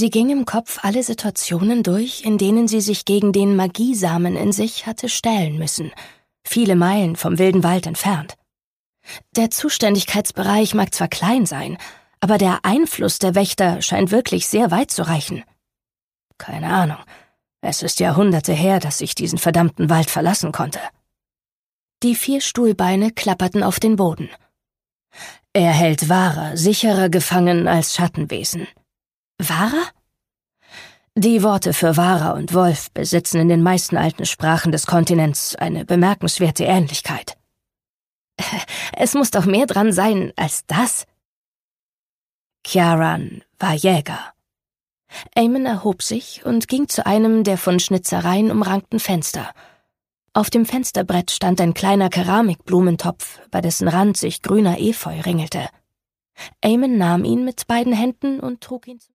Sie ging im Kopf alle Situationen durch, in denen sie sich gegen den Magiesamen in sich hatte stellen müssen, viele Meilen vom wilden Wald entfernt. Der Zuständigkeitsbereich mag zwar klein sein, aber der Einfluss der Wächter scheint wirklich sehr weit zu reichen. Keine Ahnung. Es ist Jahrhunderte her, dass ich diesen verdammten Wald verlassen konnte. Die 4 Stuhlbeine klapperten auf den Boden. Er hält Wahrer sicherer gefangen als Schattenwesen. Wahrer? Die Worte für Wahrer und Wolf besitzen in den meisten alten Sprachen des Kontinents eine bemerkenswerte Ähnlichkeit. Es muss doch mehr dran sein als das. Kiaran war Jäger. Eamon erhob sich und ging zu einem der von Schnitzereien umrankten Fenster. Auf dem Fensterbrett stand ein kleiner Keramikblumentopf, bei dessen Rand sich grüner Efeu ringelte. Eamon nahm ihn mit beiden Händen und trug ihn